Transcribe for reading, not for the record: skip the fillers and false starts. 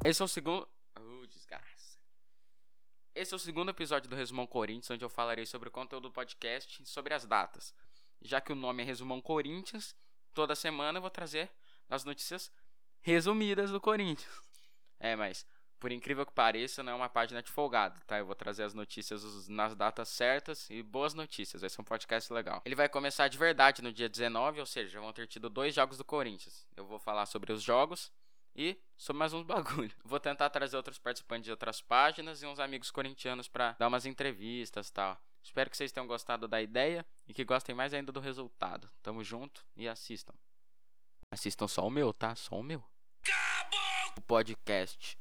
Esse é o segundo... desgraça. Esse é o segundo episódio do Resumão Corinthians, onde eu falarei sobre o conteúdo do podcast e sobre as datas. Já que o nome é Resumão Corinthians, toda semana eu vou trazer as notícias resumidas do Corinthians. Mas por incrível que pareça, não é uma página de folgado, tá? Eu vou trazer as notícias nas datas certas e boas notícias. Vai ser um podcast legal. Ele vai começar de verdade no dia 19, ou seja, vão ter tido 2 jogos do Corinthians. Eu vou falar sobre os jogos e sobre mais uns bagulho. Vou tentar trazer outros participantes de outras páginas e uns amigos corintianos pra dar umas entrevistas e tal. Espero que vocês tenham gostado da ideia e que gostem mais ainda do resultado. Tamo junto e assistam. Assistam só o meu, tá? Só o meu. O podcast